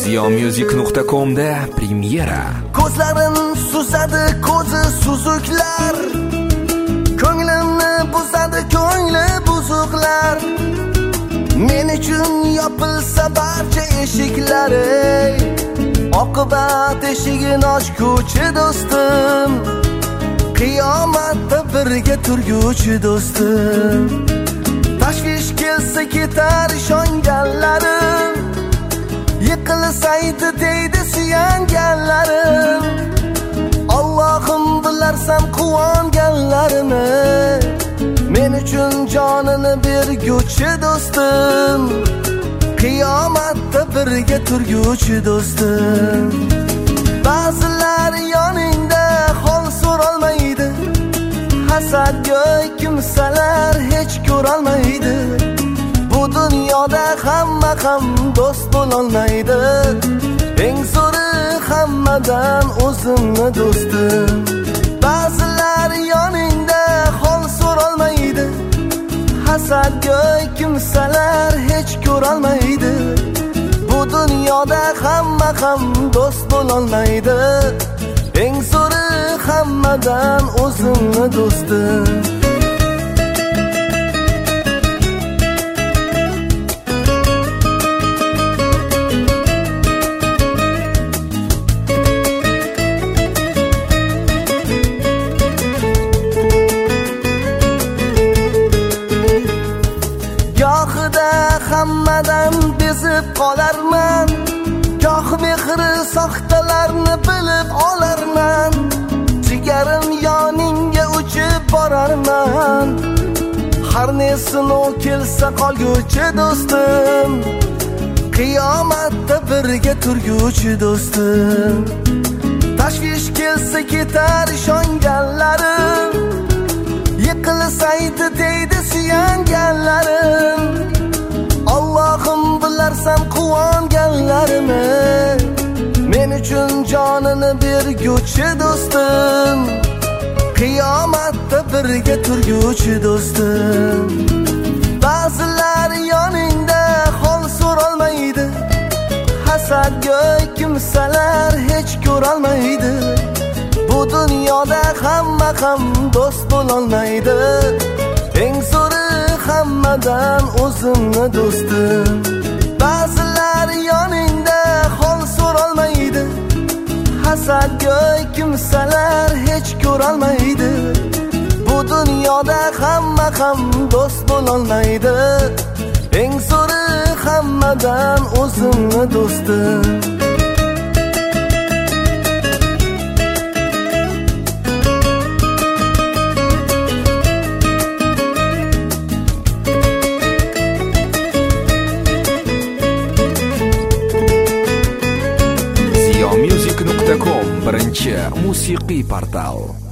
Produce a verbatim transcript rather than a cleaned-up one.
Ziyomusic nuqta com da premyera. Ko'zlarim suzadi ko'zi suzuklar, ko'nglimni buzadi ko'ngli buzuqlar. Men uchun yopilsa barcha eshiklar, oqibat eshigini ochguchi do'stim, qiyomatda birga turguchi do'stim. Tashvish kelsa ketar ishonganlarim, yiqilsaydi deydi suyanganlarim. Allohim bilarsam quvonganlarimni, men uchun jonini berguchi do'stim, qiyomatda birga turguchi do'stim. Ba'zilar yoningda hol so'rolmaydi, hasadgo'y kimsalar hech ko'rolmaydi. Bu dunyoda hamma ham do'st bo'lolmaydi, eng zo'ri hammadan o'zimni do'stim. Ba'zilar yoningda hol so'rolmaydi, hasadgo'y kimsalar hech ko'rolmaydi. Bu dunyoda hamma ham do'st bo'lolmaydi, eng zo'ri hammadan o'zimni do'stim. Gohida hammadan bezib qolarman, goh mehri soxtalarni bilib olarman. Jigarim yoningga uchib borarman, har nesini kelsa qolguchi do'stim, qiyomatda birga turguchi do'stim. Tashvish kelsa ketar ishonganlarim, yiqilsaydi deydi suyanganlarim. Allohim bilarsam quvonganlarimni, men uchun jonini berguchi do'stim, qiyomatda birga turguchi do'stim. Ba'zilar yoningda hol so'rolmaydi, hasadgo'y kimsalar hech ko'rolmaydi. Bu dunyoda hamma ham do'st bo'lolmaydi, eng zo'ri hammadan o'zimni do'stim. Ba'zilar yoningda hol so'rolmaydi, hasadgo'y kimsalar hech ko'rolmaydi. Bu dunyoda hamma ham do'st bo'lolmaydi, eng zo'ri hammadan o'zimni do'stim. Ziyomusic nuqta com birinchi musiqiy portal.